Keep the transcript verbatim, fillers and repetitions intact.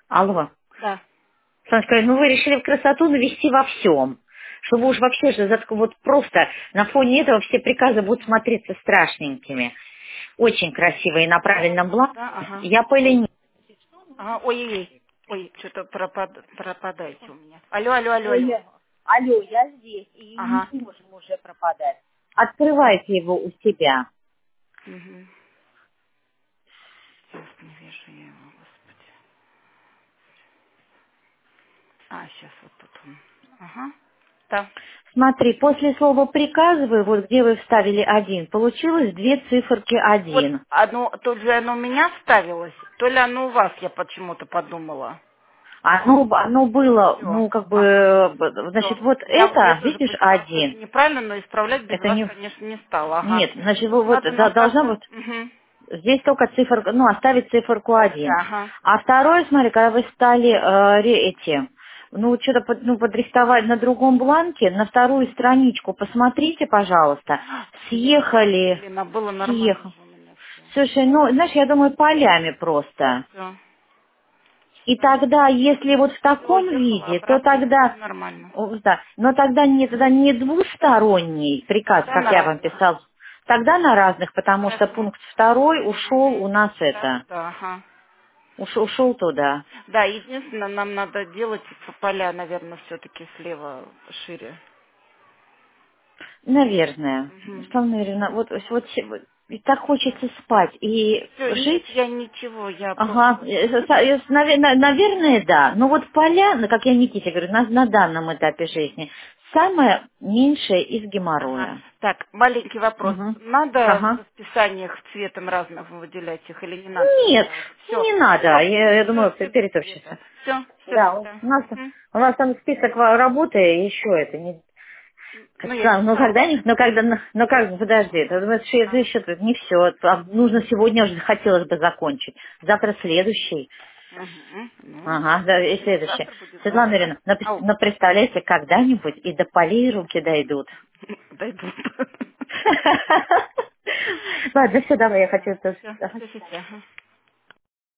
Алло. Да. Солнышко, ну вы решили в красоту навести во всем. Чтобы уж вообще же за- вот просто на фоне этого все приказы будут смотреться страшненькими. Очень красивые на правильном бланке. Да, ага. Я поленилась. Ага, ой-ой-ой. Ой, что-то пропад... пропадаете у меня. Алло, алло, алло, Ой, алло. я- алло, я здесь, и Ага. не можем уже пропадать. Открывайте его у себя. Угу. Сейчас не вижу я его, господи. А, сейчас вот тут он. Ага. Да. Смотри, после слова «приказываю», вот где вы вставили один, получилось две циферки Вот один. оно, то ли оно у меня ставилось, то ли оно у вас, я почему-то подумала. Оно, оно было, Все. ну, как бы, Ага. э, значит, Все. вот Я, я это, тоже видишь, посчитала, что это один. неправильно, но исправлять без Это вас, не... конечно, не стала. Ага. Нет, значит, вот, вот, Надо да, на должна втором. вот... Угу. Здесь только циферка, ну, оставить циферку Да, один. ага. А второе, смотри, когда вы стали э, ре- эти, ну, вот что-то под, ну, подрисовать на другом бланке, на вторую страничку, посмотрите, пожалуйста, Съехали. съехали, Блин, а было нормально съехал. же у меня все. Слушай, ну, знаешь, я думаю, полями просто. Все. И тогда, если вот в Все, таком ехала виде, то обратно, все тогда, нормально. о, да, но тогда не, тогда не двусторонний приказ, Тогда как на я вам разных. писал, тогда на разных, потому что Хорошо. пункт второй ушел у Угу. нас Да, это, да, ага. уш- ушел туда. Да, единственное, нам надо делать по поля, наверное, все-таки слева шире. Наверное. Угу. Что, наверное, вот, вот, се- вот и так хочется спать и Все, нет, жить. я ничего, я Ага, просто... э, со- э, наве- на- наверное, да. Но вот поля, ну, как я Никите говорю, на, на данном этапе жизни, самое меньшее из Ага. геморроя. Так, маленький вопрос. Угу. Надо в Ага. расписаниях цветом разных выделять их или не надо Нет, сразу? Все, не надо. все, Я, я все, думаю, все без перетопчется. цвета. Все, все Да, у тогда. нас, Мгм. у нас там список ва- работы еще это не. Ну, Как я сказала, ну когда читала. не, ну когда, ну ну, как бы, подожди, это, это еще, это еще тут не все. Нужно сегодня уже хотелось бы закончить. Завтра следующий. Угу. Ну, Ага, да, и не следующий. завтра будет, Светлана завтра. Юрьевна, напи- Ау, ну представляете, когда-нибудь и до полей руки дойдут. дойдут. Ладно, все, давай, я хочу Да, это... все, ага. все, все.